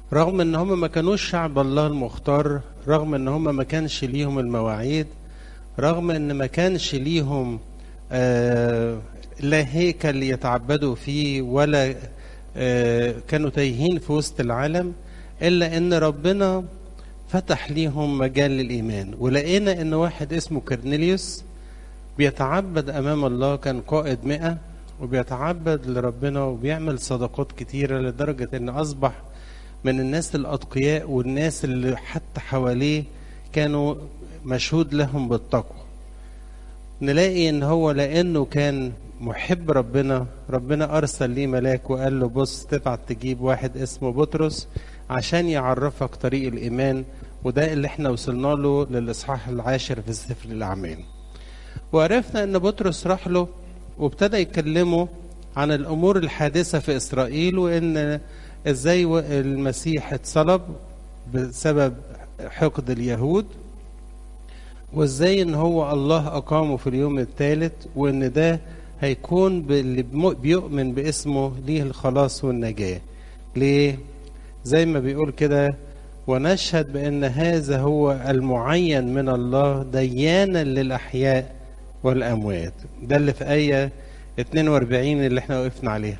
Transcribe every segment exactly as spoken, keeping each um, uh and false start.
رغم ان هم ما كانوش شعب الله المختار، رغم ان هم ما كانش ليهم المواعيد، رغم ان ما كانش ليهم آه لا هيكل يتعبدوا فيه ولا آه كانوا تايهين في وسط العالم، الا ان ربنا فتح ليهم مجال للايمان. ولقينا ان واحد اسمه كرنيليوس بيتعبد امام الله، كان قائد مئة وبيتعبد لربنا وبيعمل صدقات كتيرة لدرجة ان اصبح من الناس الاتقياء والناس اللي حتى حواليه كانوا مشهود لهم بالتقوى. نلاقي ان هو لانه كان محب ربنا، ربنا ارسل ليه ملاك وقال له بص تبعت تجيب واحد اسمه بطرس عشان يعرفك طريق الايمان. وده اللي احنا وصلنا له للاصحاح العاشر في سفر الاعمال. وعرفنا ان بطرس راح له وابتدى يكلمه عن الامور الحادثه في اسرائيل، وان ازاي المسيح اتصلب بسبب حقد اليهود، وازاي ان هو الله اقامه في اليوم الثالث، وان ده هيكون باللي بيؤمن باسمه ليه الخلاص والنجاه. ليه؟ زي ما بيقول كده ونشهد بان هذا هو المعين من الله ديانا للاحياء والاموات. ده اللي في ايه اتنين واربعين اللي احنا وقفنا عليها.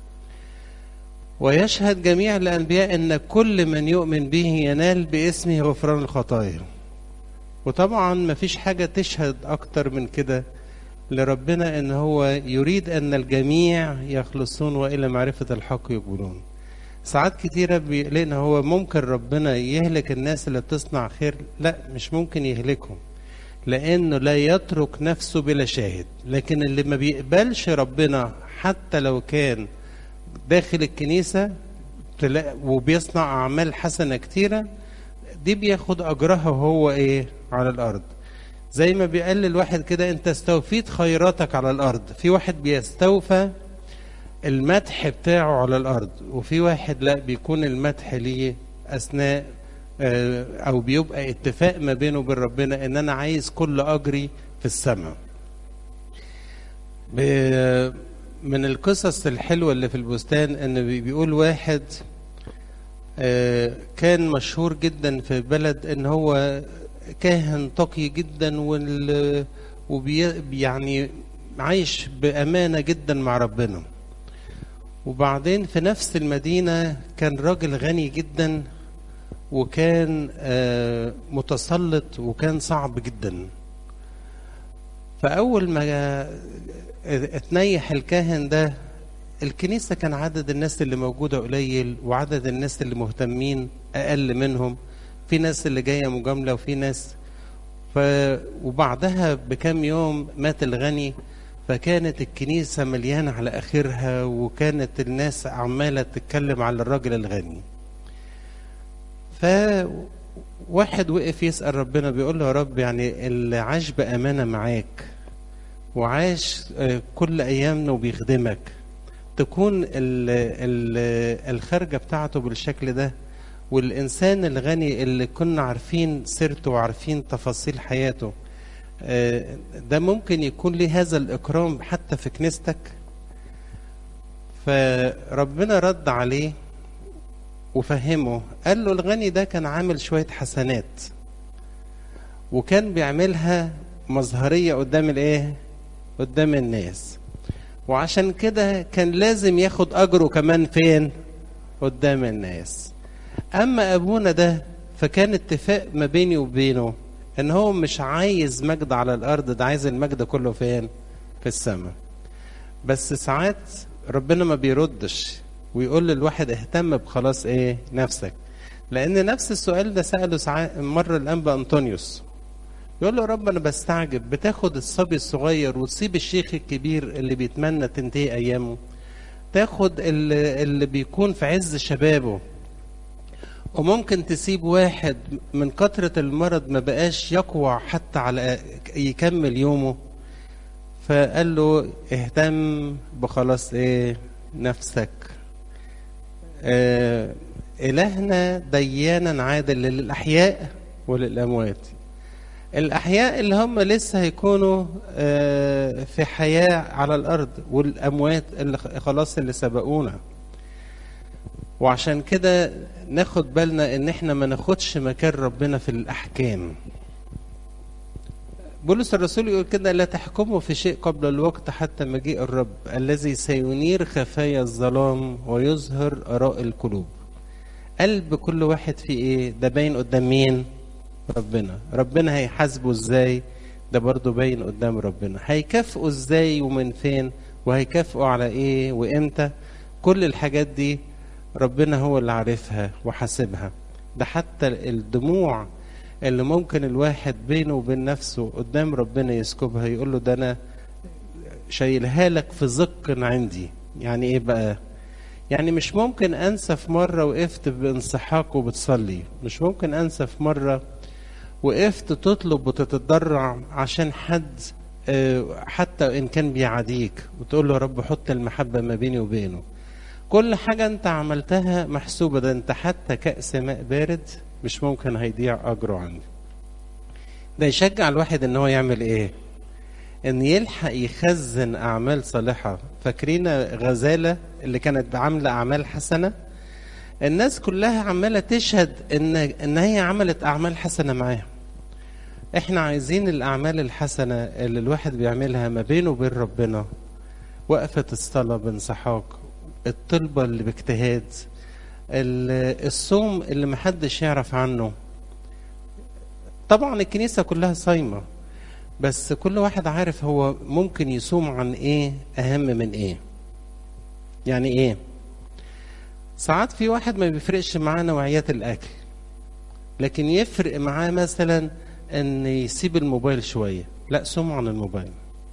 ويشهد جميع الانبياء ان كل من يؤمن به ينال باسمه غفران الخطايا. وطبعا ما فيش حاجه تشهد اكتر من كده لربنا، ان هو يريد ان الجميع يخلصون والى معرفه الحق يقبلون. ساعات كتيره بيقلقنا هو ممكن ربنا يهلك الناس اللي بتصنع خير؟ لا، مش ممكن يهلكهم، لانه لا يترك نفسه بلا شاهد. لكن اللي ما بيقبلش ربنا حتى لو كان داخل الكنيسه وبيصنع اعمال حسنه كتيره، دي بياخد اجرها وهو ايه على الارض. زي ما بيقال الواحد كده انت استوفيت خيراتك على الارض. في واحد بيستوفى المدح بتاعه على الارض، وفي واحد لا، بيكون المدح ليه اثناء او بيبقى اتفاق ما بينه وبين ربنا ان انا عايز كل اجري في السماء. من القصص الحلوة اللي في البستان ان بيقول واحد كان مشهور جدا في بلد ان هو كاهن تقي جدا ويعني عايش بامانة جدا مع ربنا. وبعدين في نفس المدينة كان راجل غني جدا وكان متسلط وكان صعب جدا. فأول ما اتنيح الكاهن ده، الكنيسة كان عدد الناس اللي موجودة قليل وعدد الناس اللي مهتمين أقل منهم. في ناس اللي جاية مجاملة وفي ناس ف... وبعدها بكام يوم مات الغني، فكانت الكنيسة مليانة على آخرها، وكانت الناس عمالة تتكلم على الراجل الغني. فواحد وقف يسأل ربنا بيقول له يا رب، يعني اللي عاش بأمانة معاك وعاش كل أيامنا وبيخدمك، تكون ال ال الخارجة بتاعته بالشكل ده، والإنسان الغني اللي كنا عارفين سيرته وعارفين تفاصيل حياته ده ممكن يكون ليه هذا الإكرام حتى في كنيستك؟ فربنا رد عليه وفهمه، قال له الغني ده كان عامل شوية حسنات وكان بيعملها مظهرية قدام الايه؟ قدام الناس، وعشان كده كان لازم ياخد أجره كمان فين؟ قدام الناس. أما أبونا ده فكان اتفاق ما بيني وبينه ان هو مش عايز مجد على الارض، ده عايز المجد كله فين؟ في السماء. بس ساعات ربنا ما بيردش ويقول للواحد اهتم بخلاص ايه؟ نفسك. لان نفس السؤال ده سأله ساعات مرة الانبا انطونيوس، يقول له رب انا بستعجب، بتاخد الصبي الصغير وتسيب الشيخ الكبير اللي بيتمنى تنتهي ايامه، تاخد اللي, اللي بيكون في عز شبابه، وممكن تسيب واحد من كثرة المرض ما بقاش يقوى حتى على يكمل يومه. فقال له اهتم بخلاص ايه؟ نفسك. اه إلهنا ديانا عادل للأحياء وللأموات. الأحياء اللي هم لسه هيكونوا اه في حياة على الأرض، والأموات اللي خلاص اللي سبقونا. وعشان كده ناخد بالنا ان احنا ما ناخدش مكان ربنا في الاحكام. بولس الرسول يقول كده: لا تحكموا في شيء قبل الوقت حتى مجيء الرب الذي سينير خفايا الظلام ويظهر آراء القلوب. قلب كل واحد فيه ايه؟ ده باين قدام مين؟ ربنا. ربنا هيحاسبه ازاي؟ ده برضو باين قدام ربنا. هيكافئه ازاي ومن فين؟ وهيكافئه على ايه وامتى؟ كل الحاجات دي ربنا هو اللي عارفها وحاسبها. ده حتى الدموع اللي ممكن الواحد بينه وبين نفسه قدام ربنا يسكبها، يقول له: ده انا شايلها لك في زق عندي. يعني ايه بقى؟ يعني مش ممكن انسى في مره وقفت بانسحاق وبتصلي، مش ممكن انسى في مره وقفت تطلب وتتضرع عشان حد حتى ان كان بيعاديك، وتقول له: يا رب حط المحبه ما بيني وبينه. كل حاجه انت عملتها محسوبه. ده انت حتى كأس ماء بارد مش ممكن هيضيع اجره عندي. ده يشجع الواحد ان هو يعمل ايه؟ ان يلحق يخزن اعمال صالحه. فاكرين غزاله اللي كانت عامله اعمال حسنه؟ الناس كلها عماله تشهد ان ان هي عملت اعمال حسنه معاها. احنا عايزين الاعمال الحسنه اللي الواحد بيعملها ما بينه وبين ربنا، وقفه الصلاه بانسحاق، الطلبه اللي باجتهاد، الصوم اللي محدش يعرف عنه. طبعا الكنيسه كلها صايمه، بس كل واحد عارف هو ممكن يصوم عن ايه اهم من ايه. يعني ايه؟ ساعات في واحد ما بيفرقش معاه نوعيات الاكل، لكن يفرق معاه مثلا ان يسيب الموبايل شويه، لا صوم عن الموبايل.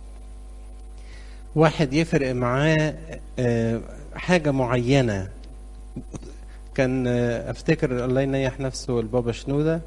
واحد يفرق معاه حاجه معينه. كان افتكر الله ينيح نفسه البابا شنوده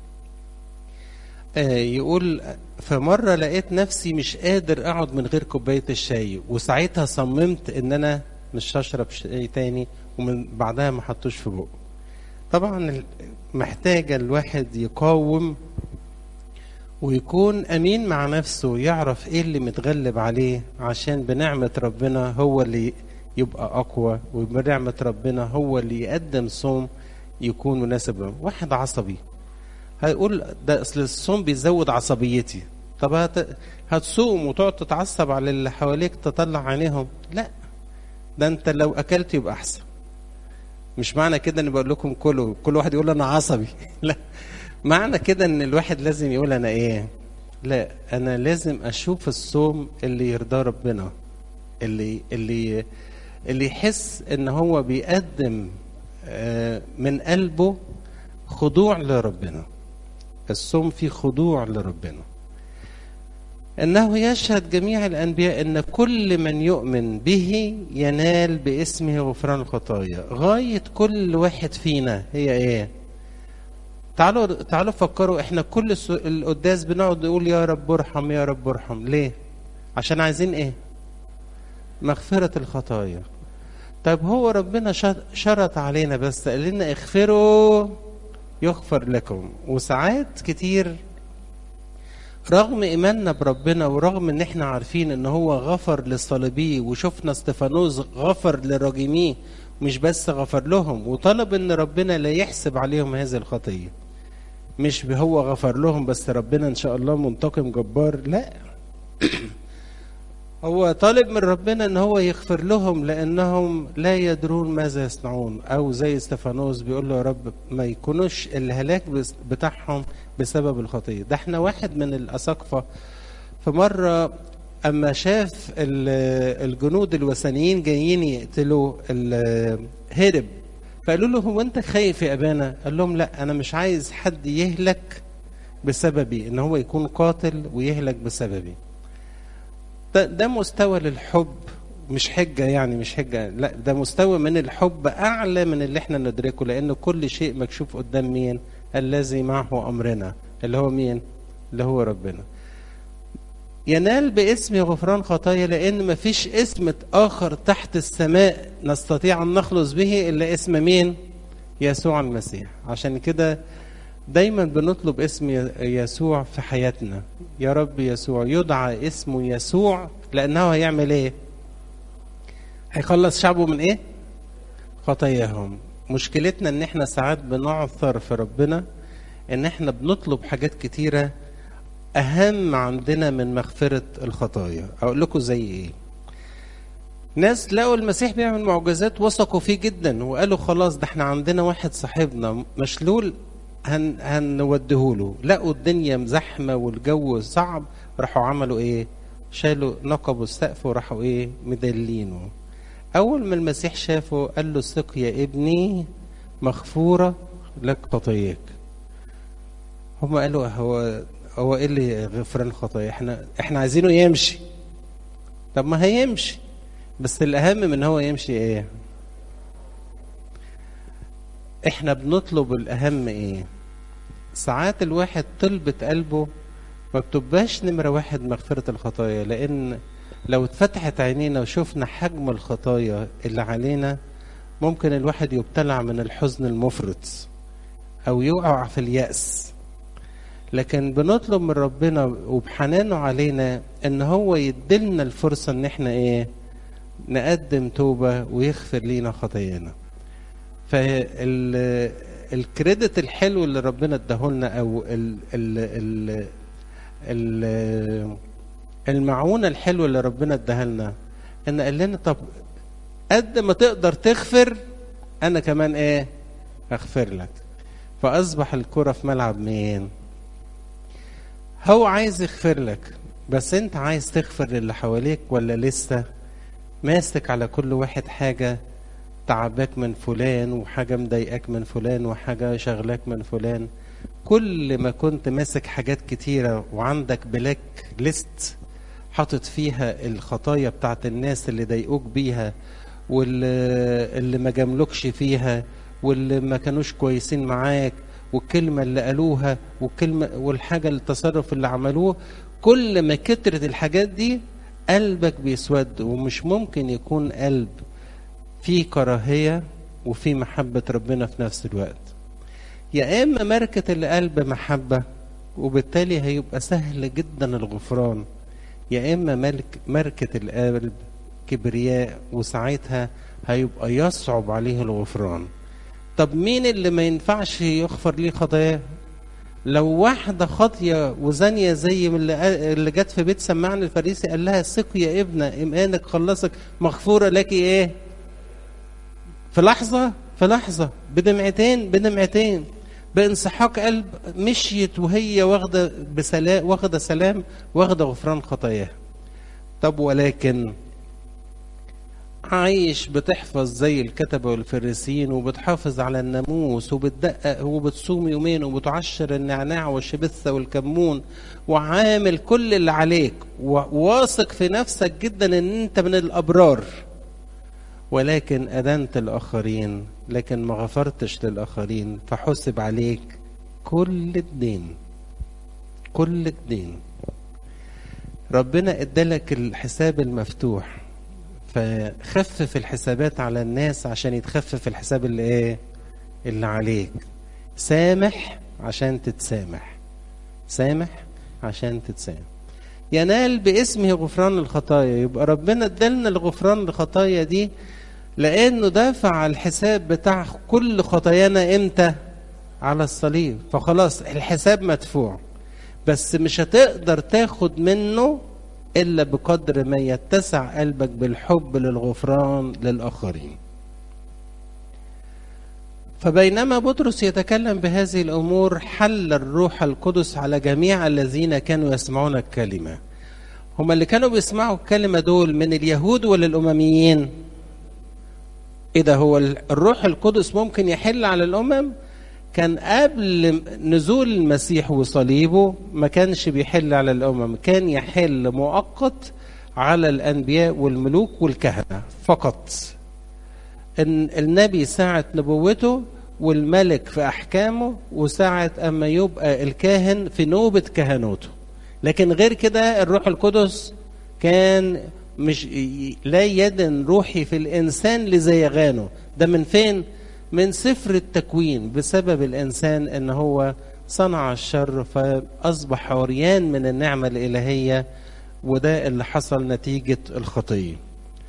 يقول: في مرة لقيت نفسي مش قادر اقعد من غير كوباية الشاي، وساعتها صممت ان انا مش هشرب شاي تاني، ومن بعدها ما حطوش في بقه. طبعا محتاجة الواحد يقاوم ويكون امين مع نفسه، يعرف ايه اللي متغلب عليه، عشان بنعمة ربنا هو اللي يبقى اقوى، وبنعمة ربنا هو اللي يقدم صوم يكون مناسب له. واحد عصبي هيقول: ده اصل الصوم بيزود عصبيتي. طب هت... هتصوم وتقعد تتعصب على اللي حواليك تطلع عينيهم؟ لا، ده انت لو اكلت يبقى احسن. مش معنى كده ان بقول لكم كلوا كل واحد يقول انا عصبي لا، معنى كده ان الواحد لازم يقول انا ايه. لا، انا لازم اشوف الصوم اللي يرضى ربنا، اللي اللي اللي يحس ان هو بيقدم من قلبه خضوع لربنا. الصوم فيه خضوع لربنا. انه يشهد جميع الانبياء ان كل من يؤمن به ينال باسمه غفران الخطايا. غاية كل واحد فينا هي ايه؟ تعالوا تعالوا فكروا. احنا كل القداس بنقعد نقول: يا رب ارحم، يا رب ارحم. ليه؟ عشان عايزين ايه؟ مغفرة الخطايا. طيب هو ربنا شرط علينا بس قال لنا اغفروا يغفر لكم. وساعات كتير رغم ايماننا بربنا، ورغم ان احنا عارفين ان هو غفر للصليبي، وشفنا استفانوس غفر للراجميه، مش بس غفر لهم وطلب ان ربنا لا يحسب عليهم هذه الخطيه. مش هو غفر لهم بس ربنا ان شاء الله منتقم جبار، لا هو طالب من ربنا ان هو يغفر لهم لانهم لا يدرون ماذا يصنعون. او زي استفانوس بيقول له: يا رب ما يكونوش الهلاك بتاعهم بسبب الخطيه. ده احنا واحد من الاساقفه في مره اما شاف الجنود الوثنيين جايين يقتلوا هرب، فقالوا له: هو انت خايف يا ابانا؟ قال لهم: لا، انا مش عايز حد يهلك بسببي، ان هو يكون قاتل ويهلك بسببي. ده مستوى للحب، مش حجة يعني، مش حجة، لا ده مستوى من الحب أعلى من اللي احنا ندركه. لأن كل شيء مكشوف قدام مين؟ الذي معه أمرنا، اللي هو مين؟ اللي هو ربنا. ينال باسم غفران خطايا، لأن مفيش اسم آخر تحت السماء نستطيع أن نخلص به إلا اسم مين؟ يسوع المسيح. عشان كده دايما بنطلب اسم يسوع في حياتنا. يا رب يسوع، يدعى اسمه يسوع لأنه هيعمل ايه؟ هيخلص شعبه من ايه؟ خطاياهم. مشكلتنا ان احنا ساعات بنعثر في ربنا، ان احنا بنطلب حاجات كتيرة اهم عندنا من مغفرة الخطايا. اقول لكم زي ايه؟ ناس لقوا المسيح بيعمل معجزات وثقوا فيه جدا وقالوا خلاص ده احنا عندنا واحد صاحبنا مشلول هن هنوديهوله. لقوا الدنيا زحمة والجو صعب، راحوا عملوا ايه؟ شالوا نقبوا السقف وراحوا ايه؟ مدلينه. اول ما المسيح شافه قال له ثق يا ابني مغفورة لك خطاياك. هم قالوا هو هو ايه اللي غفران خطايا؟ احنا احنا عايزينه يمشي. طب ما هيمشي، بس الاهم من هو يمشي ايه؟ احنا بنطلب الاهم ايه؟ ساعات الواحد طلبة قلبه ما بتبقاش نمرة واحد مغفرة الخطايا، لان لو اتفتحت عينينا وشوفنا حجم الخطايا اللي علينا ممكن الواحد يبتلع من الحزن المفرط او يقع في اليأس. لكن بنطلب من ربنا وبحنانه علينا ان هو يدلنا الفرصة ان احنا ايه؟ نقدم توبة ويغفر لينا خطايانا. فالكريدت الحلو اللي ربنا اداهولنا او ال ال ال ال المعونة الحلوة اللي ربنا اداها لنا ان قال لنا طب قد ما تقدر تغفر انا كمان ايه؟ اغفر لك. فاصبح الكرة في ملعب مين؟ هو عايز يغفر لك، بس انت عايز تغفر للي حواليك ولا لسه ماسك على كل واحد حاجة تعباك من فلان وحاجة مضايقاك من فلان وحاجة شغلاك من فلان؟ كل ما كنت ماسك حاجات كتيرة وعندك بلاك ليست حاطط فيها الخطايا بتاعت الناس اللي ضايقوك بيها واللي اللي ما جاملوكش فيها واللي ما كانوش كويسين معاك والكلمة اللي قالوها والكلمة والحاجة التصرف اللي عملوه، كل ما كترت الحاجات دي قلبك بيسود. ومش ممكن يكون قلب فيه كراهية وفيه محبة ربنا في نفس الوقت. يا إما ماركة القلب محبة وبالتالي هيبقى سهل جدا الغفران، يا إما ملك ماركة القلب كبرياء وساعتها هيبقى يصعب عليه الغفران. طب مين اللي ما ينفعش يغفر ليه خطاياه؟ لو واحدة خاطية وزانية زي اللي اللي جت في بيت سمعان الفريسي قال لها ثق يا ابنة إيمانك خلصك مغفورة لك ايه؟ في لحظة في لحظة بدمعتين بدمعتين بانسحاق قلب مشيت وهي واخدة بسلام واخدة سلام واخدة غفران خطاياها. طب ولكن عايش بتحفظ زي الكتبة والفريسيين وبتحافظ على الناموس وبتدقق وبتصوم يومين وبتعشر النعناع والشبثة والكمون وعامل كل اللي عليك وواثق في نفسك جدا ان انت من الابرار، ولكن أدنت الآخرين لكن ما غفرتش للآخرين فحسب عليك كل الدين كل الدين. ربنا ادالك الحساب المفتوح فخفف الحسابات على الناس عشان يتخفف الحساب اللي ايه؟ اللي عليك. سامح عشان تتسامح، سامح عشان تتسامح. ينال باسمه غفران الخطايا. يبقى ربنا ادالنا الغفران الخطايا دي لانه دافع الحساب بتاع كل خطايانا امتى؟ على الصليب. فخلاص الحساب مدفوع، بس مش هتقدر تاخد منه إلا بقدر ما يتسع قلبك بالحب للغفران للآخرين. فبينما بطرس يتكلم بهذه الأمور حل الروح القدس على جميع الذين كانوا يسمعون الكلمة. هم اللي كانوا بيسمعوا الكلمة دول من اليهود ولا الأمميين؟ إذا هو الروح القدس ممكن يحل على الأمم؟ كان قبل نزول المسيح وصليبه ما كانش بيحل على الأمم، كان يحل مؤقت على الأنبياء والملوك والكهنة فقط. إن النبي ساعة نبوته والملك في أحكامه وساعة أما يبقى الكاهن في نوبة كهنوته، لكن غير كده الروح القدس كان مش لا يدن روحي في الإنسان لزيغانه. ده من فين؟ من سفر التكوين، بسبب الإنسان إن هو صنع الشر فأصبح عريان من النعمة الإلهية، وده اللي حصل نتيجة الخطية.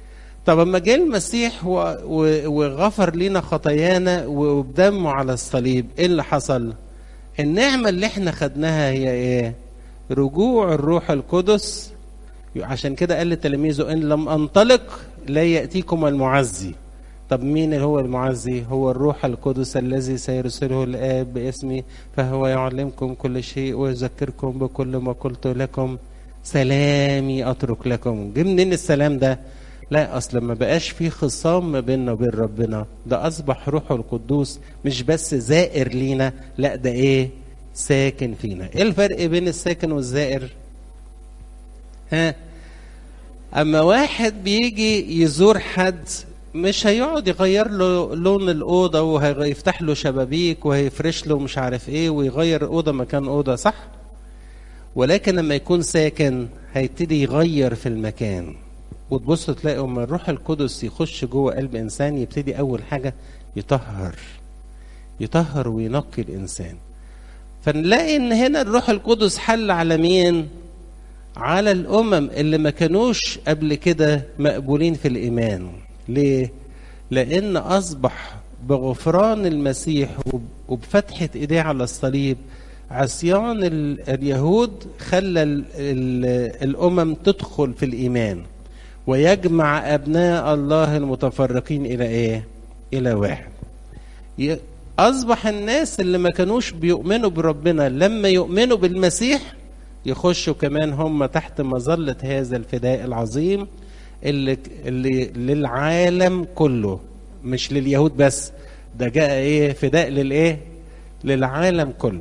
طب اما جه المسيح وغفر لنا خطايانا وبدمه على الصليب، ايه اللي حصل؟ النعمة اللي احنا خدناها هي ايه؟ رجوع الروح القدس. عشان كده قال لتلاميذه ان لم انطلق لا يأتيكم المعزي. طب مين هو المعزي؟ هو الروح القدس الذي سيرسله الآب باسمي، فهو يعلمكم كل شيء ويذكركم بكل ما قلت لكم، سلامي أترك لكم. جه منين السلام ده؟ لا، أصلا ما بقاش في خصام ما بيننا وبين ربنا، ده أصبح روحه القدوس مش بس زائر لينا، لا ده إيه؟ ساكن فينا. إيه الفرق بين الساكن والزائر؟ ها؟ أما واحد بيجي يزور حد مش هيقعد يغير له لون الأوضة وهيفتح له شبابيك وهيفرش له مش عارف إيه ويغير أوضة مكان أوضة، صح؟ ولكن لما يكون ساكن هيبتدي يغير في المكان. وتبص تلاقي لما الروح القدس يخش جوه قلب إنسان يبتدي أول حاجة يطهر يطهر وينقي الإنسان. فنلاقي إن هنا الروح القدس حل على مين؟ على الأمم اللي ما كانوش قبل كده مقبولين في الإيمان. ليه؟ لأن أصبح بغفران المسيح وبفتحة إيديه على الصليب عصيان اليهود خلى الأمم تدخل في الإيمان ويجمع أبناء الله المتفرقين إلى إيه؟ إلى واحد. أصبح الناس اللي ما كانوش بيؤمنوا بربنا لما يؤمنوا بالمسيح يخشوا كمان هم تحت مظلة هذا الفداء العظيم اللي, اللي للعالم كله، مش لليهود بس، ده جاء ايه؟ فداء للايه؟ للعالم كله.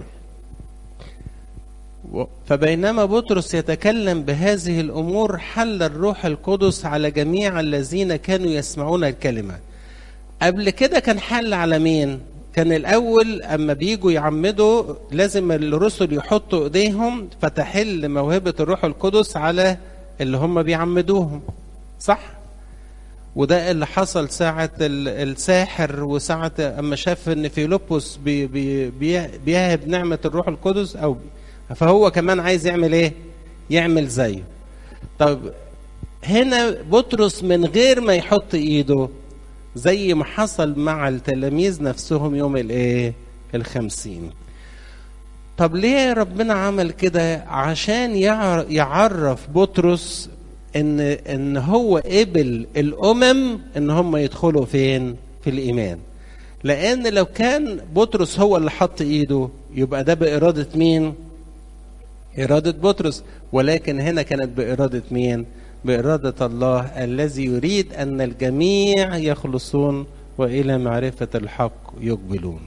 فبينما بطرس يتكلم بهذه الامور حل الروح القدس على جميع الذين كانوا يسمعون الكلمة. قبل كده كان حل على مين؟ كان الأول أما بيجوا يعمدوا لازم الرسل يحطوا إيديهم فتحل موهبة الروح القدس على اللي هم بيعمدوهم، صح؟ وده اللي حصل ساعة الساحر وساعة أما شاف إن فيلبس بي بي بيهب نعمة الروح القدس، أو فهو كمان عايز يعمل إيه؟ يعمل زيه. طب هنا بطرس من غير ما يحط إيده زي ما حصل مع التلاميذ نفسهم يوم الايه؟ الخمسين. طب ليه ربنا عمل كده؟ عشان يعرف بطرس ان ان هو قبل الامم ان هم يدخلوا فين؟ في الايمان. لان لو كان بطرس هو اللي حط ايده يبقى ده بإرادة مين؟ إرادة بطرس. ولكن هنا كانت بإرادة مين؟ بإرادة الله الذي يريد أن الجميع يخلصون وإلى معرفة الحق يقبلون.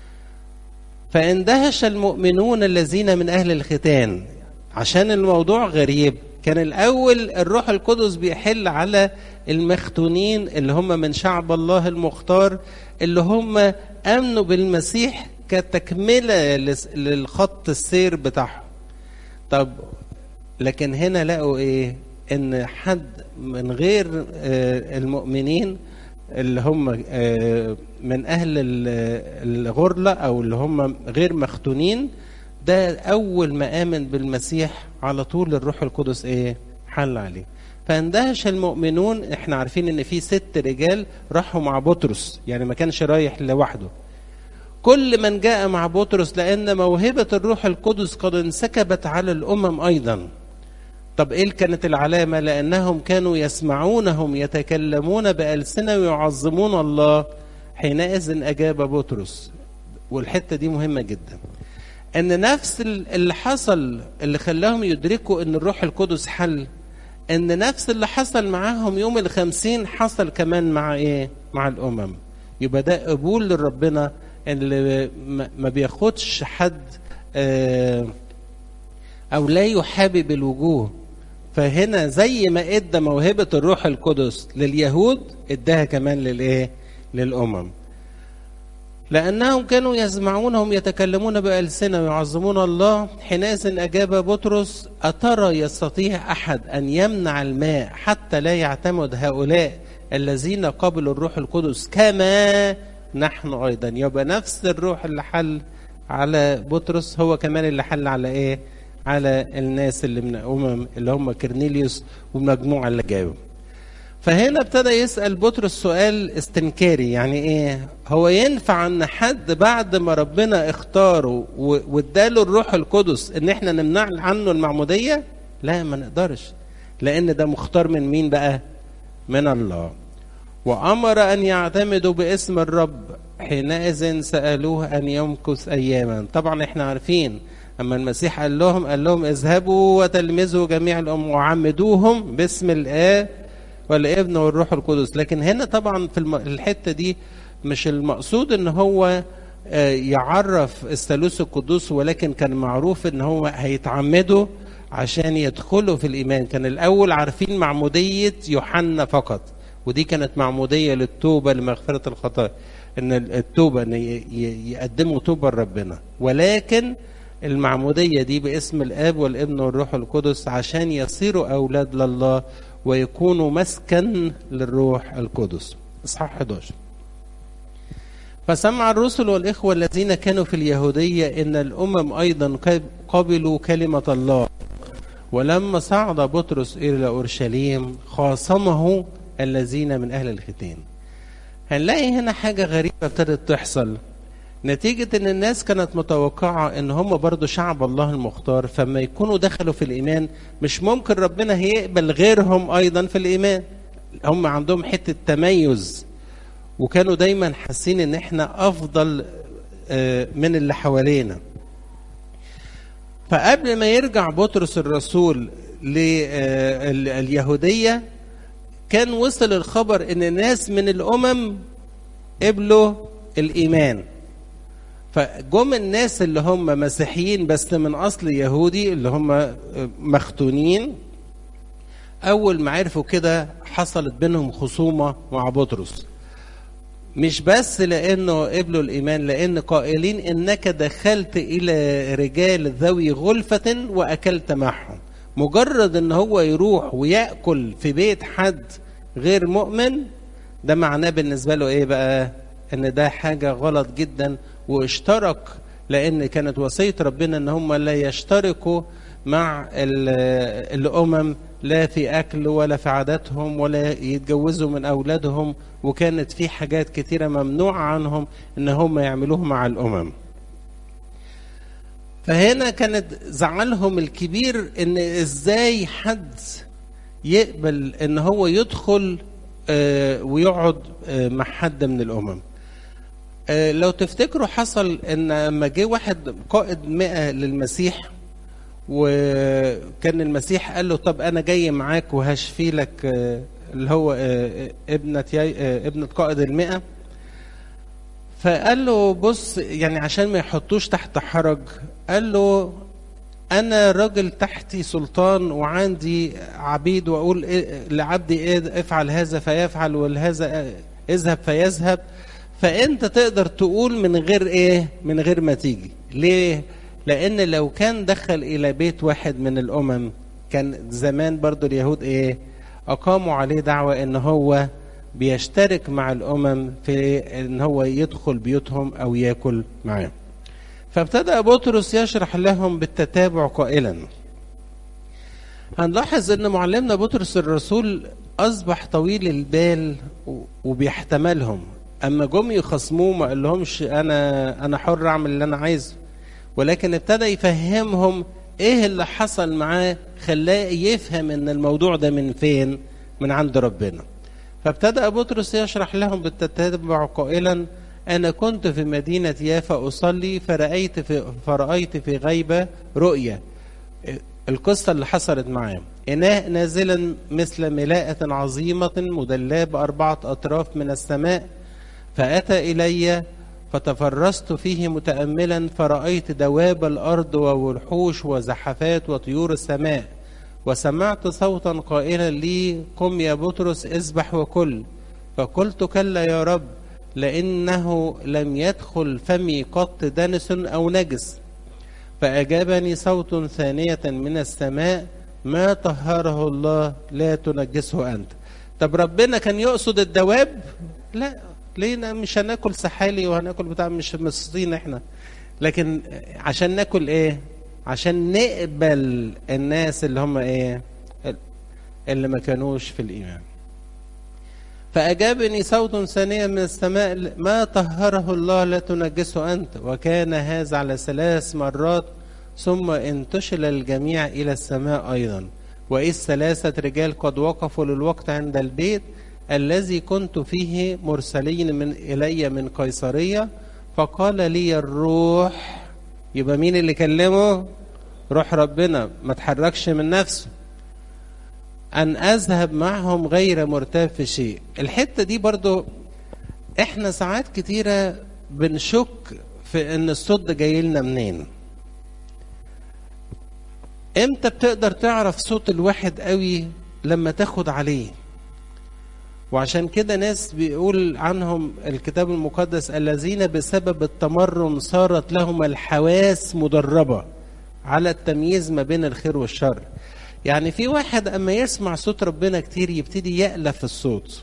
فاندهش المؤمنون الذين من أهل الختان. عشان الموضوع غريب، كان الأول الروح القدس بيحل على المختونين اللي هم من شعب الله المختار، اللي هم آمنوا بالمسيح كتكملة للخط السير بتاعهم. طب لكن هنا لقوا إيه؟ ان حد من غير المؤمنين اللي هم من اهل الغرلة او اللي هم غير مختونين، ده اول ما امن بالمسيح على طول الروح القدس ايه؟ حل عليه. فاندهش المؤمنون. احنا عارفين ان في ست رجال راحوا مع بطرس، يعني ما كانش رايح لوحده. كل من جاء مع بطرس لان موهبة الروح القدس قد انسكبت على الامم ايضا. طب ايه كانت العلامة؟ لأنهم كانوا يسمعونهم يتكلمون بألسنة ويعظمون الله. حينئذ أجاب بطرس. والحتة دي مهمة جدا، أن نفس اللي حصل اللي خلاهم يدركوا أن الروح القدس حل، أن نفس اللي حصل معاهم يوم الخمسين حصل كمان مع إيه؟ مع الأمم. يبقى ده قبول لربنا اللي ما بياخدش حد أو لا يحابب الوجوه. فهنا زي ما ادى موهبة الروح القدس لليهود اداها كمان للايه؟ للأمم. لأنهم كانوا يسمعونهم يتكلمون بألسنة ويعظمون الله. حينئذ أجاب بطرس: أترى يستطيع أحد أن يمنع الماء حتى لا يعتمد هؤلاء الذين قبلوا الروح القدس كما نحن أيضا؟ يبقى نفس الروح اللي حل على بطرس هو كمان اللي حل على إيه؟ على الناس اللي من الأمم اللي هم كرنيليوس والمجموعة اللي جاوا. فهنا ابتدى يسأل بطرس سؤال استنكاري، يعني ايه؟ هو ينفع ان حد بعد ما ربنا اختاره واداله الروح القدس ان احنا نمنع عنه المعمودية؟ لا، ما نقدرش، لان ده مختار من مين بقى؟ من الله. وامر ان يعتمدوا باسم الرب، حينئذ سألوه ان يمكث اياما. طبعا احنا عارفين اما المسيح قال لهم قال لهم اذهبوا وتلمذوا جميع الامم وعمدوهم باسم الاب والابن والروح القدس. لكن هنا طبعا في الحته دي مش المقصود ان هو يعرف الثالوث القدوس، ولكن كان معروف ان هو هيتعمدوا عشان يدخلوا في الايمان. كان الاول عارفين معموديه يوحنا فقط، ودي كانت معموديه للتوبه لمغفره الخطايا، ان التوبه ان يقدموا توبه لربنا، ولكن المعموديه دي باسم الاب والابن والروح القدس عشان يصيروا اولاد لله ويكونوا مسكن للروح القدس. اصحاح احد عشر. فسمع الرسل والإخوة الذين كانوا في اليهودية إن الأمم أيضا قبلوا كلمة الله. ولما صعد بطرس إلى أورشليم خاصمه الذين من أهل الختان. هنلاقي هنا حاجة غريبة ابتدت تحصل، نتيجة إن الناس كانت متوقعة إن هم برضو شعب الله المختار، فما يكونوا دخلوا في الإيمان مش ممكن ربنا هيقبل غيرهم أيضا في الإيمان. هم عندهم حتة تميز، وكانوا دايما حاسين إن إحنا أفضل من اللي حوالينا. فقبل ما يرجع بطرس الرسول لليهودية كان وصل الخبر إن الناس من الأمم قبلوا الإيمان. فجم الناس اللي هم مسيحيين بس من أصل يهودي اللي هم مختونين، أول ما عرفوا كده حصلت بينهم خصومة مع بطرس، مش بس لأنه قبلوا الإيمان، لأن قائلين إنك دخلت إلى رجال ذوي غلفة وأكلت معهم. مجرد إن هو يروح ويأكل في بيت حد غير مؤمن ده معناه بالنسبة له إيه بقى؟ إن ده حاجة غلط جدا، واشترك، لأن كانت وصية ربنا إن هم لا يشتركوا مع الأمم لا في أكل ولا في عاداتهم ولا يتجوزوا من أولادهم، وكانت في حاجات كتيرة ممنوعة عنهم إن هم يعملوها مع الأمم. فهنا كانت زعلهم الكبير إن إزاي حد يقبل إن هو يدخل ويقعد مع حد من الأمم. لو تفتكروا حصل إن لما جه واحد قائد مئة للمسيح، وكان المسيح قال له طب أنا جاي معاك وهشفي لك اللي هو ابنة ابنة قائد المئة. فقال له بص، يعني عشان ما يحطوش تحت حرج، قال له أنا راجل تحتي سلطان وعندي عبيد، وأقول لعبدي إيه افعل هذا فيفعل والهذا اذهب فيذهب. فأنت تقدر تقول من غير إيه؟ من غير ما تيجي. ليه؟ لأن لو كان دخل إلى بيت واحد من الأمم كان زمان برضو اليهود إيه؟ أقاموا عليه دعوة إن هو بيشترك مع الأمم في إن هو يدخل بيوتهم أو يأكل معهم. فابتدأ بطرس يشرح لهم بالتتابع قائلا. هنلاحظ إن معلمنا بطرس الرسول أصبح طويل البال وبيحتملهم. أما جم يخصموه ما قال لهمش أنا أنا حر أعمل اللي أنا عايزه، ولكن ابتدى يفهمهم إيه اللي حصل معاه خلاه يفهم إن الموضوع ده من فين؟ من عند ربنا. فابتدأ بطرس يشرح لهم بالتتابع قائلا أنا كنت في مدينة يافا أصلي فرأيت في, فرأيت في غيبة رؤية. القصة اللي حصلت معاه إناء نازلا مثل ملاءة عظيمة مدلاه بأربعة أطراف من السماء، فأتى إلي فتفرست فيه متأملا فرأيت دواب الأرض ووحوش وزحفات وطيور السماء، وسمعت صوتا قائلا لي قم يا بطرس اذبح وكل. فقلت كلا يا رب، لأنه لم يدخل فمي قط دنس أو نجس. فأجابني صوت ثانية من السماء ما طهره الله لا تنجسه أنت. طب ربنا كان يقصد الدواب؟ لا، لينا مش هناكل سحالي وهناكل بتاع مش مصرين احنا، لكن عشان ناكل ايه؟ عشان نقبل الناس اللي هم ايه؟ اللي ما كانوش في الإيمان. فأجابني صوت ثانية من السماء: ما طهره الله لا تنجسه أنت. وكان هذا على ثلاث مرات، ثم انتشل الجميع إلى السماء أيضا. وإذ ثلاثة رجال قد وقفوا للوقت عند البيت الذي كنت فيه مرسلين من إلي من قيصرية، فقال لي الروح. يبقى مين اللي كلمه؟ روح ربنا، ما تحركش من نفسه. أن أذهب معهم غير مرتاب في شيء. الحتة دي برضو إحنا ساعات كتيرة بنشك في إن الصوت ده جاي لنا منين. إمتى بتقدر تعرف صوت الواحد قوي؟ لما تاخد عليه. وعشان كده ناس بيقول عنهم الكتاب المقدس: الذين بسبب التمرن صارت لهم الحواس مدربة على التمييز ما بين الخير والشر. يعني في واحد اما يسمع صوت ربنا كتير يبتدي يألف الصوت.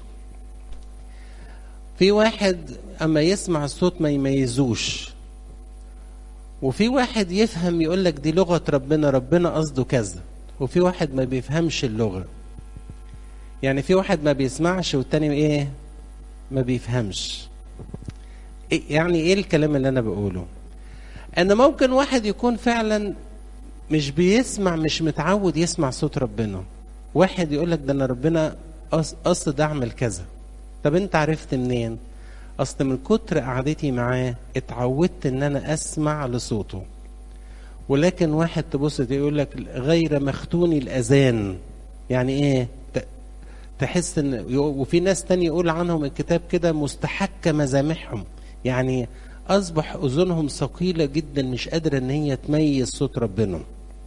في واحد اما يسمع الصوت ما يميزوش. وفي واحد يفهم يقول لك دي لغة ربنا، ربنا قصده كذا. وفي واحد ما بيفهمش اللغة. يعني في واحد ما بيسمعش والتاني ايه؟ ما بيفهمش. إيه يعني ايه الكلام اللي انا بقوله؟ ان ممكن واحد يكون فعلا مش بيسمع، مش متعود يسمع صوت ربنا. واحد يقول لك ده انا ربنا قصد اعمل كذا. طب انت عرفت منين؟ اصل من كتر قعدتي معاه اتعودت ان انا اسمع لصوته. ولكن واحد تبص يقول لك غير مختوني الاذان. يعني ايه؟ تحس ان، وفي ناس تاني يقول عنهم الكتاب كده مستحكة مزامحهم. يعني اصبح اذنهم ثقيلة جدا، مش قادرة ان هي تميز صوت ربنا.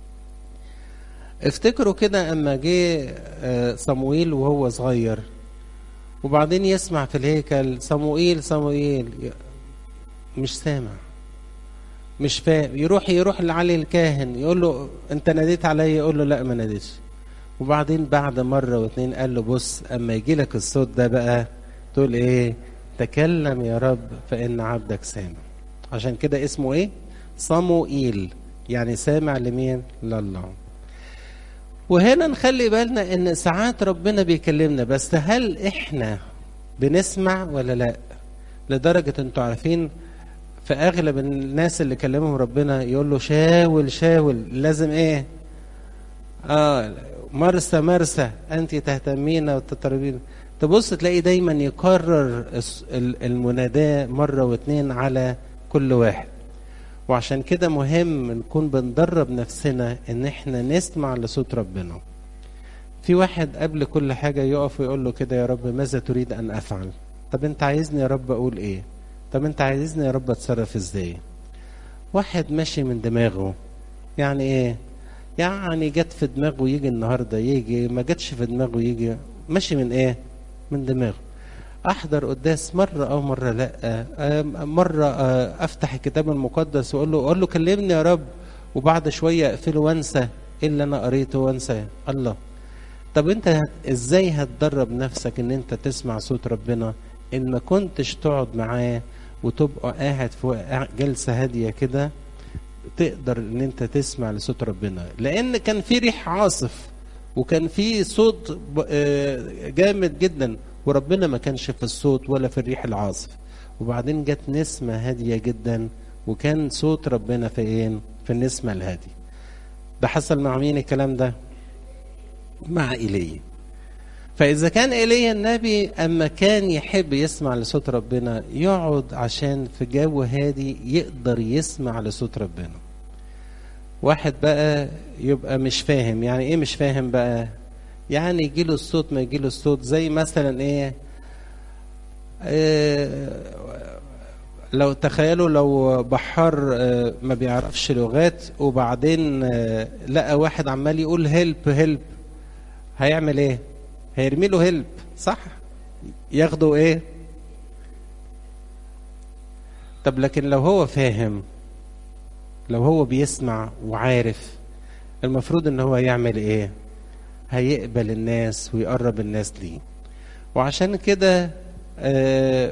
افتكروا كده اما جه صموئيل وهو صغير، وبعدين يسمع في الهيكل صموئيل صموئيل، مش سامع، مش فاهم. يروح يروح لعلي الكاهن يقول له انت ناديت عليا؟ يقول له لا ما ناديتش. وبعدين بعد مرة واثنين قال له بص اما يجي لك الصوت ده بقى تقول ايه؟ تكلم يا رب فإن عبدك سامع. عشان كده اسمه ايه؟ صموئيل، يعني سامع لمين؟ لله. وهنا نخلي بالنا ان ساعات ربنا بيكلمنا، بس هل احنا بنسمع ولا لا؟ لدرجة انتوا عارفين في اغلب الناس اللي كلمهم ربنا يقول له شاول شاول، لازم ايه؟ اه مرسى مرسى انت تهتمين وتتربين. تبص تلاقي دايما يكرر المناداة مرة واثنين على كل واحد. وعشان كده مهم نكون بندرب نفسنا ان احنا نسمع لصوت ربنا. في واحد قبل كل حاجة يقف ويقول له كده: يا رب ماذا تريد ان افعل؟ طب انت عايزني يا رب اقول ايه؟ طب انت عايزني يا رب اتصرف ازاي؟ واحد ماشي من دماغه. يعني ايه؟ يعني جت في دماغه يجي النهاردة يجي، ما جتش في دماغه يجي. ماشي من ايه؟ من دماغه. احضر قداس مرة او مرة لا، مرة افتح الكتاب المقدس واقول له اقول له كلمني يا رب، وبعد شوية اقفله وانسى ايه اللي انا قريته وانسى. الله. طب انت ازاي هتدرب نفسك ان انت تسمع صوت ربنا؟ ان ما كنتش تقعد معاه وتبقى قاعد في جلسة هادية كده تقدر ان انت تسمع لصوت ربنا. لان كان في ريح عاصف وكان في صوت جامد جدا، وربنا ما كانش في الصوت ولا في الريح العاصف. وبعدين جت نسمة هادية جدا وكان صوت ربنا فين؟ في النسمة الهادية. ده حصل مع مين الكلام ده؟ مع إيليا. فإذا كان إيليا النبي أما كان يحب يسمع لصوت ربنا يقعد عشان في جو هادي يقدر يسمع لصوت ربنا. واحد بقى يبقى مش فاهم. يعني ايه مش فاهم بقى؟ يعني يجيله الصوت ما يجيله الصوت. زي مثلا ايه, إيه لو تخيلوا لو بحار اه ما بيعرفش لغات وبعدين اه لقى واحد عمال يقول هيلب هيلب، هيعمل ايه؟ هيرمي له هيلب، صح؟ ياخده ايه؟ طب لكن لو هو فاهم، لو هو بيسمع وعارف، المفروض ان هو يعمل ايه؟ هيقبل الناس ويقرب الناس ليه. وعشان كده آه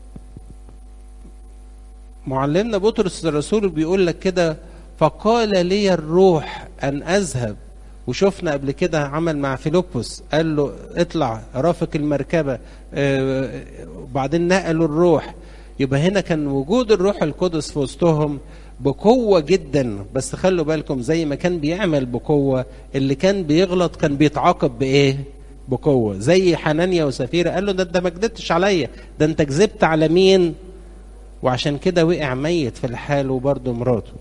معلمنا بطرس الرسول بيقول لك كده: فقال لي الروح ان اذهب وشفنا قبل كده عمل مع فيلبس، قال له اطلع رافق المركبة، وبعدين نقلوا الروح. يبقى هنا كان وجود الروح القدس في وسطهم بقوة جدا. بس خلوا بالكم زي ما كان بيعمل بقوة، اللي كان بيغلط كان بيتعاقب بإيه؟ بقوة. زي حنانيا وسفيرة، قال له ده انت ما كذبتش عليا، ده انت كذبت على مين؟ وعشان كده وقع ميت في الحال وبرضه مراته.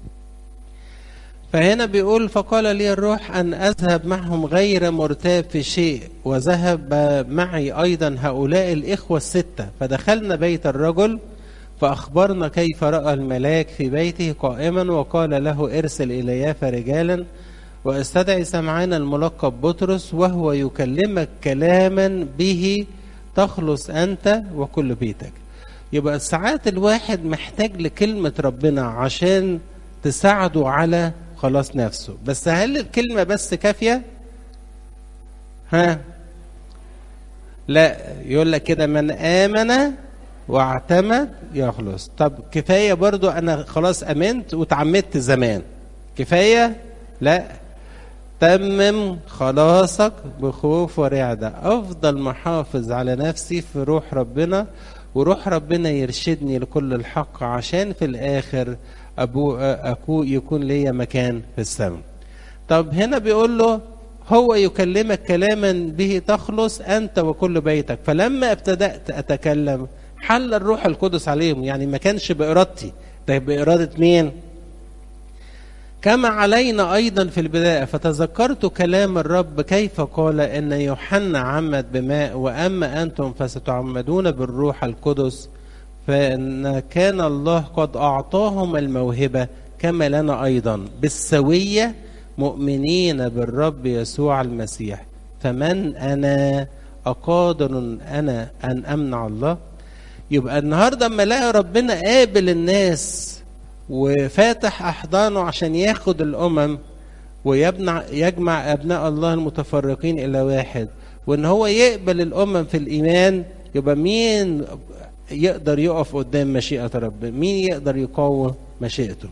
فهنا بيقول فقال لي الروح أن أذهب معهم غير مرتاب في شيء، وذهب معي أيضا هؤلاء الإخوة الستة. فدخلنا بيت الرجل فأخبرنا كيف رأى الملاك في بيته قائما، وقال له ارسل إلى يافا رجالا واستدعي سمعان الملقب بطرس، وهو يكلمك كلاما به تخلص أنت وكل بيتك. يبقى ساعات الواحد محتاج لكلمة ربنا عشان تساعده على خلاص نفسه. بس هل الكلمة بس كافية؟ ها؟ لا، يقول لك كده من آمن واعتمد يخلص. طب كفاية برضو أنا خلاص أمنت وتعمدت زمان، كفاية؟ لا، تمم خلاصك بخوف ورعدة. أفضل محافظ على نفسي في روح ربنا، وروح ربنا يرشدني لكل الحق، عشان في الآخر أبو أكو يكون ليا مكان في السماء. طب هنا بيقول له هو يكلمك كلاما به تخلص أنت وكل بيتك. فلما ابتدأت أتكلم حل الروح القدس عليهم، يعني ما كانش بإرادتي، ده بإرادة مين؟ كما علينا أيضا في البداية. فتذكرت كلام الرب كيف قال إن يوحنا عمد بماء، وأما أنتم فستعمدون بالروح القدس، فإن كان الله قد أعطاهم الموهبة كما لنا أيضا بالسوية مؤمنين بالرب يسوع المسيح. فمن أنا أقادر أنا أن أمنع الله؟ يبقى النهاردة اما الاقي ربنا قابل الناس وفاتح أحضانه عشان ياخد الأمم ويبنع يجمع أبناء الله المتفرقين إلى واحد، وإن هو يقبل الأمم في الإيمان، يبقى مين يقدر يقف قدام مشيئة ربنا؟ مين يقدر يقاوم مشيئته؟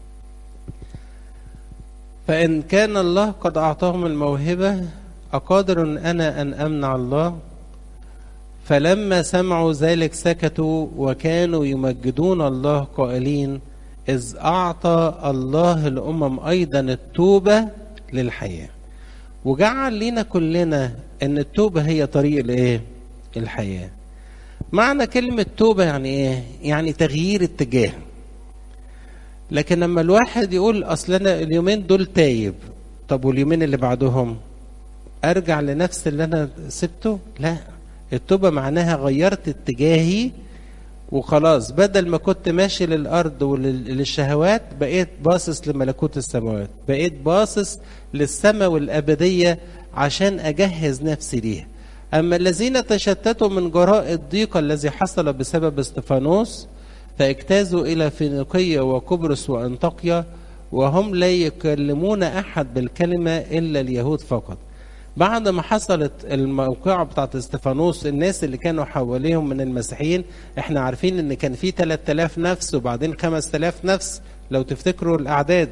فإن كان الله قد أعطاهم الموهبة أقادر أنا أن أمنع الله؟ فلما سمعوا ذلك سكتوا وكانوا يمجدون الله قائلين إذ أعطى الله الأمم أيضا التوبة للحياة. وجعل لنا كلنا أن التوبة هي طريق الإيه؟ الحياة. معنى كلمة توبة يعني إيه؟ يعني تغيير اتجاه. لكن لما الواحد يقول أصل أنا اليومين دول تايب، طب واليومين اللي بعدهم أرجع لنفس اللي أنا سبته؟ لا، التوبة معناها غيرت اتجاهي وخلاص، بدل ما كنت ماشي للأرض وللشهوات بقيت باصص لملكوت السماوات، بقيت باصص للسماء والأبدية عشان أجهز نفسي ليها. أما الذين تشتتوا من جراء الضيق الذي حصل بسبب استفانوس فاجتازوا إلى فينيقية وقبرص وأنطاكيا، وهم لا يكلمون أحد بالكلمة إلا اليهود فقط. بعد ما حصلت الموقعة بتاعت استفانوس، الناس اللي كانوا حواليهم من المسيحيين، احنا عارفين ان كان في ثلاثة آلاف نفس وبعدين خمسة آلاف نفس لو تفتكروا الأعداد.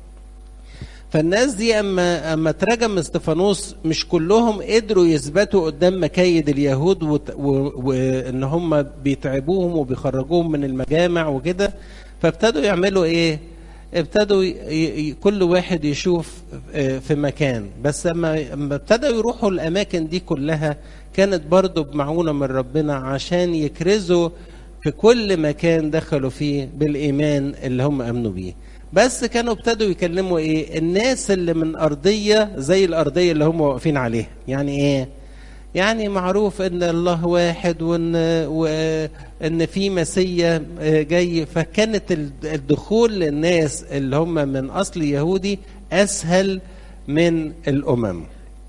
فالناس دي اما اما ترجم استفانوس مش كلهم قدروا يثبتوا قدام مكايد اليهود وان هم بيتعبوهم وبيخرجوهم من المجامع وكده. فابتدوا يعملوا ايه؟ ابتدوا ي... كل واحد يشوف في مكان. بس اما ابتدوا يروحوا الاماكن دي كلها كانت برضو بمعونة من ربنا عشان يكرزوا في كل مكان دخلوا فيه بالايمان اللي هم امنوا بيه. بس كانوا ابتدوا يكلموا ايه؟ الناس اللي من ارضية زي الارضية اللي هم واقفين عليها. يعني ايه؟ يعني معروف ان الله واحد وان, وإن في مسيا جاي. فكانت الدخول للناس اللي هم من اصل يهودي اسهل من الامم.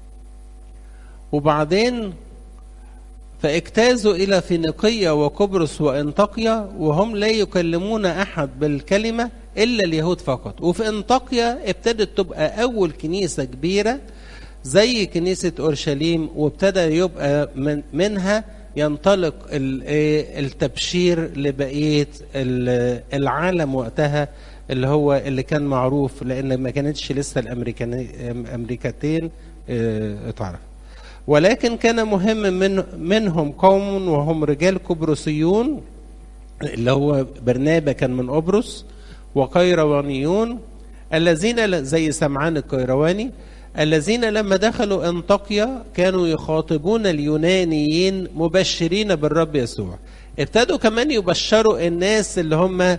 وبعدين فاجتازوا الى فينيقية وقبرص وانطاكيا وهم لا يكلمون احد بالكلمة الا اليهود فقط. وفي انطاكيا ابتدت تبقى اول كنيسة كبيرة زي كنيسة أورشليم، وابتدى يبقى من منها ينطلق التبشير لبقية العالم وقتها اللي هو اللي كان معروف، لأن ما كانتش لسه الأمريكتين اتعرف. ولكن كان مهم من منهم قوم وهم رجال قبرصيون، اللي هو برنابا كان من قبرص، وقيروانيون الذين زي سمعان القيرواني، الذين لما دخلوا أنطاكيا كانوا يخاطبون اليونانيين مبشرين بالرب يسوع. ابتدوا كمان يبشروا الناس اللي هم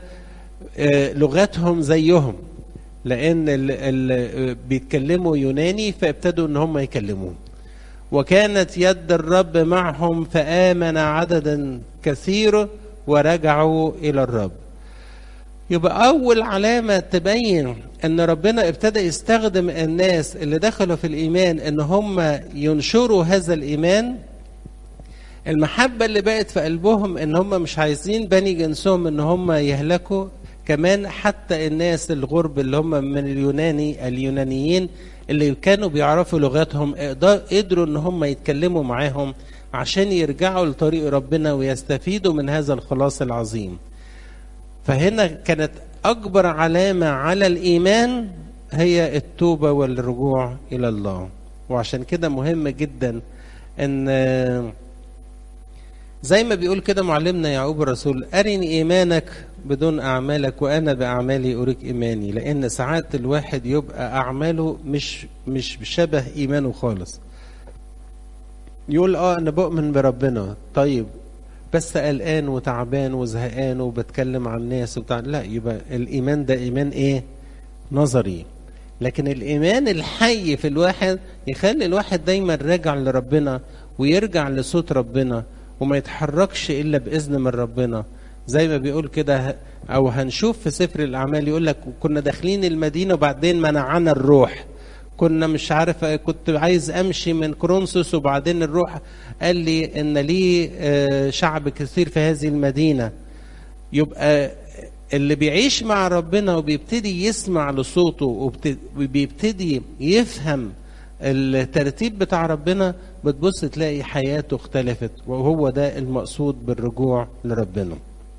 لغتهم زيهم، لأن اللي بيتكلموا يوناني فابتدوا ان هم يكلمون. وكانت يد الرب معهم فآمن عددا كثير ورجعوا إلى الرب. يبقى أول علامة تبين أن ربنا ابتدى يستخدم الناس اللي دخلوا في الإيمان أن هم ينشروا هذا الإيمان، المحبة اللي بقت في قلبهم أن هم مش عايزين بني جنسهم أن هم يهلكوا. كمان حتى الناس الغرب اللي هم من اليوناني اليونانيين اللي كانوا بيعرفوا لغتهم قدروا أن هم يتكلموا معاهم عشان يرجعوا لطريق ربنا ويستفيدوا من هذا الخلاص العظيم. فهنا كانت أكبر علامة على الإيمان هي التوبة والرجوع إلى الله. وعشان كده مهم جدا أن زي ما بيقول كده معلمنا يعقوب الرسول: أرني إيمانك بدون أعمالك وأنا بأعمالي أريك إيماني. لأن ساعات الواحد يبقى أعماله مش مش بشبه إيمانه خالص. يقول آه أنا بؤمن بربنا، طيب بس قلقان وتعبان وزهقان وبتكلم عن الناس وبتاع، لا، يبقى الإيمان ده إيمان إيه؟ نظري. لكن الإيمان الحي في الواحد يخلي الواحد دايما راجع لربنا ويرجع لصوت ربنا وما يتحركش إلا بإذن من ربنا. زي ما بيقول كده، أو هنشوف في سفر الأعمال يقول لك كنا داخلين المدينة وبعدين منعنا الروح. كنا مش عارف، كنت عايز أمشي من كورنثوس وبعدين الروح قال لي إن لي شعب كثير في هذه المدينة. يبقى اللي بيعيش مع ربنا وبيبتدي يسمع لصوته وبيبتدي يفهم الترتيب بتاع ربنا، بتبص تلاقي حياته اختلفت. وهو ده المقصود بالرجوع لربنا.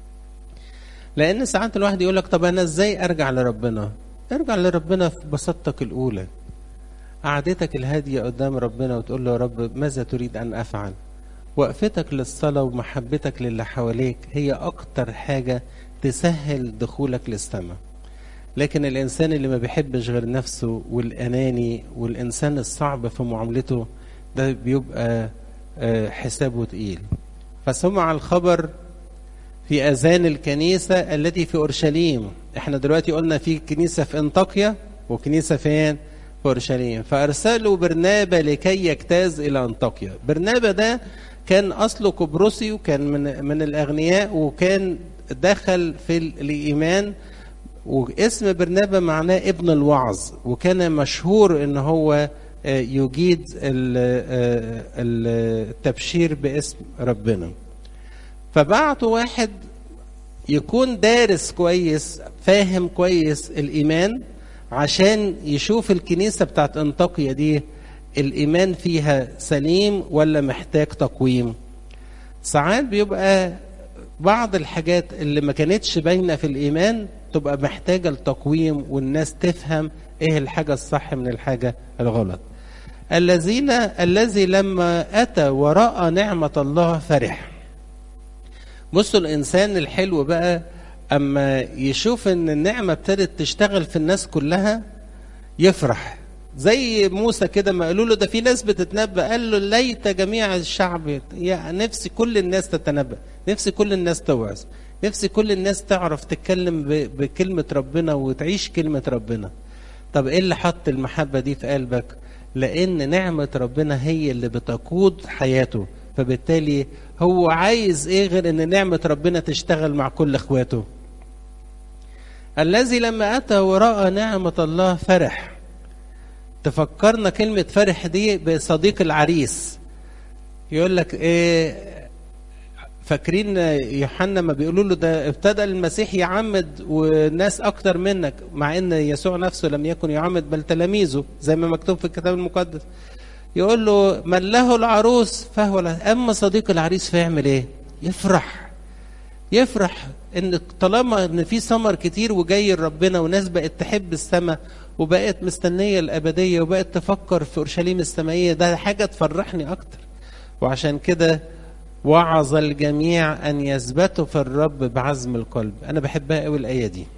لأن ساعات الواحد يقول لك طب أنا إزاي أرجع لربنا؟ ارجع لربنا في بساطتك الأولى، قعدتك الهادية قدام ربنا وتقول له يا رب ماذا تريد أن أفعل؟ وقفتك للصلاة ومحبتك للي حواليك هي أكتر حاجة تسهل دخولك للسماء. لكن الإنسان اللي ما بيحبش غير نفسه والأناني والإنسان الصعب في معاملته ده بيبقى حسابه تقيل. فسمع الخبر في أذان الكنيسة التي في أورشليم. احنا دلوقتي قلنا في كنيسة في أنطاكيا وكنيسة فين؟ في أورشليم. فأرسلوا برنابا لكي يجتاز إلى أنطاكيا. برنابا ده كان أصله قبرصي وكان من من الأغنياء وكان دخل في الإيمان، واسم برنابا معناه ابن الوعظ، وكان مشهور ان هو يجيد التبشير باسم ربنا. فبعتوا واحد يكون دارس كويس فاهم كويس الإيمان عشان يشوف الكنيسة بتاعت أنطاكيا دي الإيمان فيها سليم ولا محتاج تقويم. ساعات بيبقى بعض الحاجات اللي ما كانتش باينة في الإيمان تبقى محتاجة لتقويم والناس تفهم ايه الحاجة الصح من الحاجة الغلط. الذين الذي لما أتى ورأى نعمة الله فرح. بصوا الإنسان الحلو بقى أما يشوف ان النعمة ابتدت تشتغل في الناس كلها يفرح. زي موسى كده ما قالوا له ده في ناس بتتنبأ، قال له ليت جميع الشعب، يا نفسي كل الناس تتنبأ، نفسي كل الناس توعظ، نفسي كل الناس تعرف تتكلم بكلمة ربنا وتعيش كلمة ربنا. طب ايه اللي حط المحبة دي في قلبك؟ لأن نعمة ربنا هي اللي بتقود حياته، فبالتالي هو عايز ايه غير ان نعمة ربنا تشتغل مع كل اخواته. الذي لما أتى ورأى نعمة الله فرح. تفكرنا كلمة فرح دي بصديق العريس. يقول لك ايه، فاكرين يوحنا ما بيقولوا له ده ابتدى المسيح يعمد والناس اكتر منك، مع ان يسوع نفسه لم يكن يعمد بل تلاميذه زي ما مكتوب في الكتاب المقدس. يقول له من له العروس فهو له. اما صديق العريس فيعمل ايه؟ يفرح. يفرح ان طالما ان في ثمر كتير وجاي ربنا، وناس بقت تحب السماء وبقت مستنيه الابديه وبقت تفكر في اورشليم السمائيه، ده حاجه تفرحني اكتر. وعشان كده وعظ الجميع ان يثبتوا في الرب بعزم القلب. انا بحبها قوي الايه دي،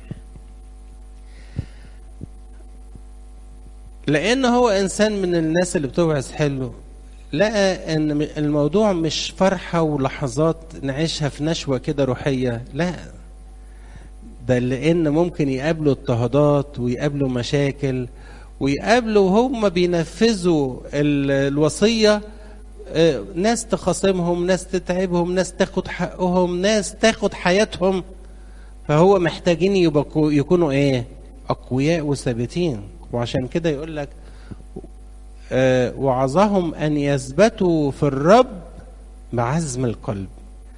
لان هو انسان من الناس اللي بتوعظ حلو لقى ان الموضوع مش فرحه ولحظات نعيشها في نشوه كده روحيه، لا، ده لان ممكن يقابلوا اضطهادات ويقابلوا مشاكل ويقابلوا هم بينفذوا الوصيه ناس تخاصمهم، ناس تتعبهم، ناس تاخد حقهم، ناس تاخد حياتهم. فهو محتاجين يبقوا يكونوا ايه؟ اقوياء وثابتين. وعشان كده يقول لك آه وعظهم ان يثبتوا في الرب بعزم القلب.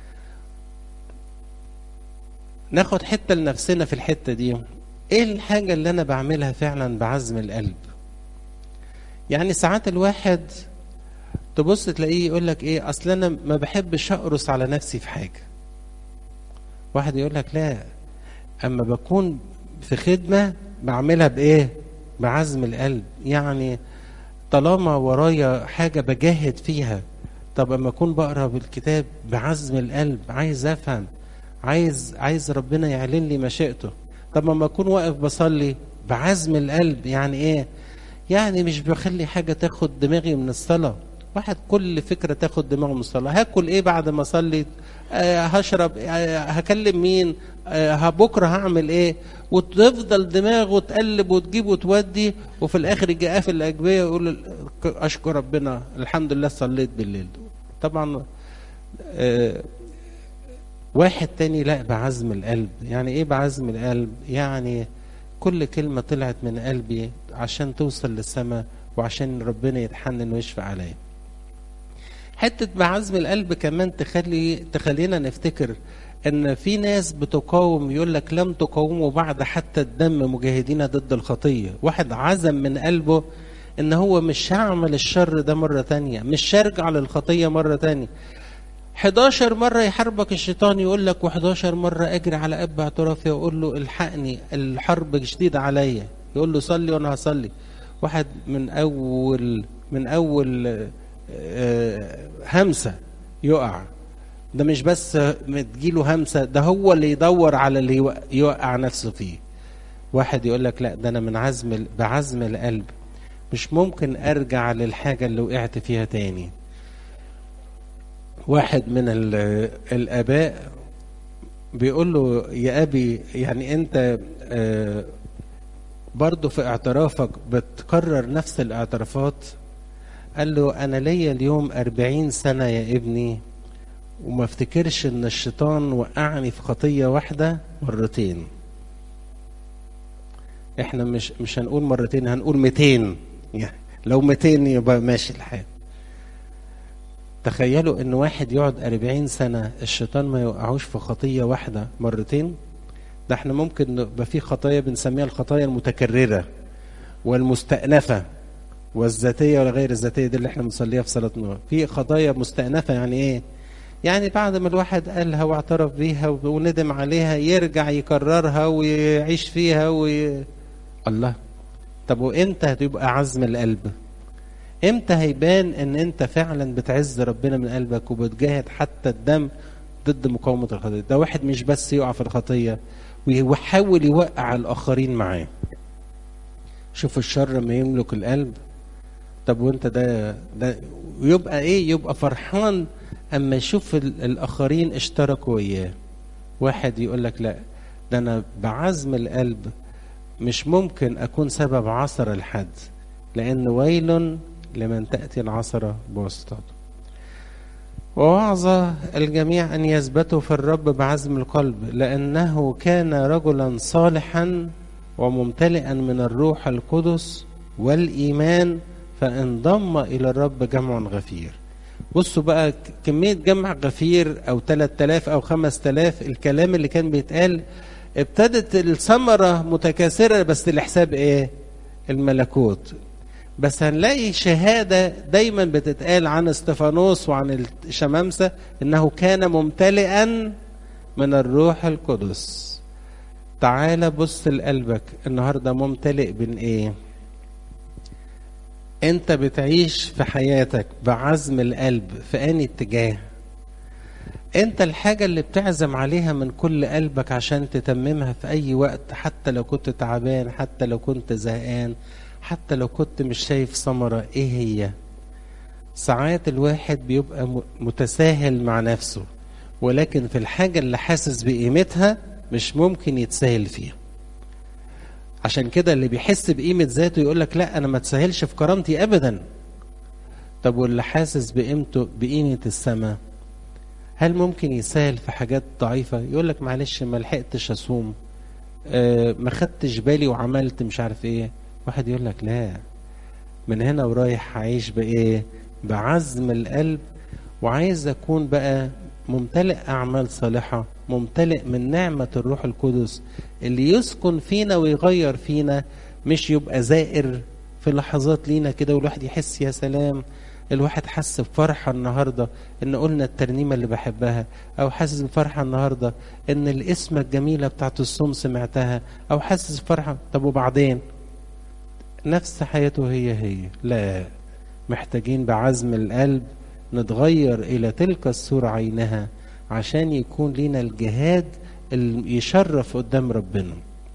ناخد حته لنفسنا في الحته دي، ايه الحاجه اللي انا بعملها فعلا بعزم القلب؟ يعني ساعات الواحد تبص تلاقيه يقول لك ايه، اصل انا ما بحبش اقرص على نفسي في حاجه. واحد يقول لك لا، اما بكون في خدمه بعملها بايه؟ بعزم القلب. يعني طالما ورايا حاجه بجاهد فيها، طب اما اكون بقرا بالكتاب بعزم القلب، عايز افهم، عايز عايز ربنا يعلن لي مشيئته. طب اما اكون واقف بصلي بعزم القلب، يعني ايه؟ يعني مش بخلي حاجه تاخد دماغي من الصلاه. واحد كل فكره تاخد دماغه من الصلاه، هاكل ايه بعد ما اصلي؟ آه هشرب، آه هكلم مين؟ آه بكره هعمل ايه؟ وتفضل دماغه تقلب وتجيب وتودي، وفي الاخر يجي قافل الاجبيه ويقول اشكر ربنا الحمد لله صليت بالليل. طبعا آه واحد تاني لا، بعزم القلب. يعني ايه بعزم القلب؟ يعني كل كلمه طلعت من قلبي عشان توصل للسماء وعشان ربنا يتحنن ويشفع عليا. حتة بعزم القلب كمان تخلي تخلينا نفتكر ان في ناس بتقاوم، يقول لك لم تقاوموا بعد حتى الدم مجاهدين ضد الخطية. واحد عزم من قلبه ان هو مش هعمل الشر ده مرة تانية، مش هرجع للخطية مرة تانية. حداشر مرة يحاربك الشيطان يقول لك، وحداشر مرة اجري على اب اعترافي واقول له الحقني الحرب جديدة عليا، يقول له صلي وانا هصلي. واحد من اول من اول همسة يقع، ده مش بس تجيله همسة، ده هو اللي يدور على اللي يوقع نفسه فيه. واحد يقول لك لا، ده انا من عزم بعزم القلب مش ممكن ارجع للحاجة اللي وقعت فيها تاني. واحد من الاباء بيقول له يا ابي، يعني انت برضو في اعترافك بتكرر نفس الاعترافات؟ قال له انا ليا اليوم أربعين سنة يا ابني، وما افتكرش ان الشيطان وقعني في خطية واحدة مرتين. احنا مش مش هنقول مرتين، هنقول مئتين. يعني لو مئتين يبقى ماشي الحال. تخيلوا ان واحد يقعد أربعين سنة الشيطان ما يوقعوش في خطية واحدة مرتين. ده احنا ممكن يبقى في خطايا بنسميها الخطايا المتكررة والمستأنفة والذاتية ولا غير الذاتية، دي اللي احنا بنصليها في صلاة النور. في خطايا مستأنفة، يعني ايه؟ يعني بعد ما الواحد قالها واعترف بيها وندم عليها يرجع يكررها ويعيش فيها وي... الله. طب وامتى هتبقى عزم القلب؟ امتى هيبان ان انت فعلا بتعز ربنا من قلبك وبتجاهد حتى الدم ضد مقاومة الخطية؟ ده واحد مش بس يقع في الخطية ويحاول يوقع الآخرين معاه. شوف الشر ما يملك القلب. طب وانت ده ده يبقى ايه؟ يبقى فرحان اما يشوف الآخرين اشتركوا وياه. واحد يقول لك لا، ده انا بعزم القلب مش ممكن اكون سبب عثرة لحد، لان ويل لمن تأتي العثرة بواسطته. ووعظ الجميع أن يثبتوا في الرب بعزم القلب، لأنه كان رجلا صالحا وممتلئا من الروح القدس والإيمان، فانضم إلى الرب جمع غفير. بصوا بقى كمية جمع غفير أو ثلاثة آلاف أو خمسة آلاف، الكلام اللي كان بيتقال ابتدت الثمرة متكاثرة بس لحساب إيه؟ الملكوت. بس هنلاقي شهادة دايما بتتقال عن استفانوس وعن الشمامسة انه كان ممتلئا من الروح القدس. تعال بص لقلبك النهارده ممتلئ من ايه؟ انت بتعيش في حياتك بعزم القلب في انهي اتجاه؟ انت الحاجة اللي بتعزم عليها من كل قلبك عشان تتممها في اي وقت، حتى لو كنت تعبان، حتى لو كنت زهقان، حتى لو كنت مش شايف ثمرة، ايه هي؟ ساعات الواحد بيبقى م- متساهل مع نفسه، ولكن في الحاجة اللي حاسس بقيمتها مش ممكن يتساهل فيها. عشان كده اللي بيحس بقيمة ذاته يقولك لا أنا ما تساهلش في كرامتي أبدا. طب واللي حاسس بقيمته بقيمة السماء، هل ممكن يساهل في حاجات ضعيفة؟ يقولك معلش ما لحقتش أصوم، آه ما خدتش بالي وعملت مش عارف إيه. واحد يقولك لا، من هنا ورايح هعيش بإيه؟ بعزم القلب، وعايز أكون بقى ممتلئ أعمال صالحة، ممتلئ من نعمة الروح القدس اللي يسكن فينا ويغير فينا، مش يبقى زائر في لحظات لينا كده والواحد يحس يا سلام. الواحد حس بفرحة النهاردة إن قلنا الترنيمة اللي بحبها، أو حاسس بفرحة النهاردة إن الاسم الجميلة بتاعت الصوم سمعتها، أو حاسس بفرحة. طب وبعدين نفس حياته هي هي؟ لا، محتاجين بعزم القلب نتغير إلى تلك الصورة عينها عشان يكون لنا الجهاد اللي يشرف قدام ربنا.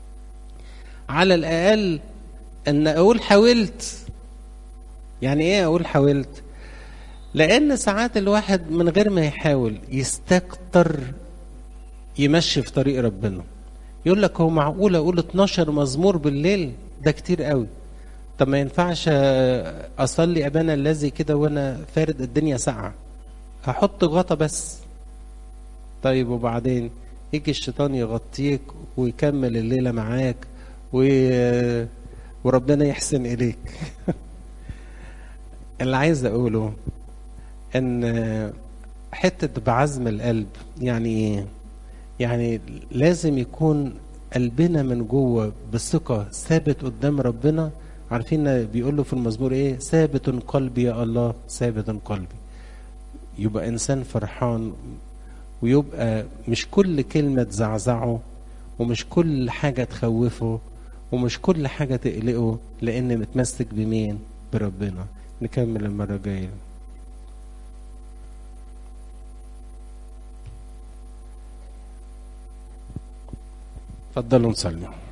على الأقل أن أقول حاولت. يعني إيه أقول حاولت؟ لأن ساعات الواحد من غير ما يحاول يستكتر يمشي في طريق ربنا. يقول لك هو معقول أقول اتناشر مزمور بالليل؟ ده كتير قوي. طب ما ينفعش أصلي أبانا الذي كده وأنا فارد الدنيا ساعة، هحط غطا بس. طيب وبعدين يجي الشيطان يغطيك ويكمل الليلة معاك و... وربنا يحسن إليك. اللي عايز أقوله إن حتة بعزم القلب يعني إيه؟ يعني لازم يكون قلبنا من جوه بثقة ثابت قدام ربنا. عارفين بيقول له في المزمور إيه؟ ثابت قلبي يا الله، ثابت قلبي. يبقى إنسان فرحان، ويبقى مش كل كلمة تزعزعه، ومش كل حاجة تخوفه، ومش كل حاجة تقلقه، لأن متمسك بمين؟ بربنا. نكمل المرة الجاية. اتفضلوا نصلي.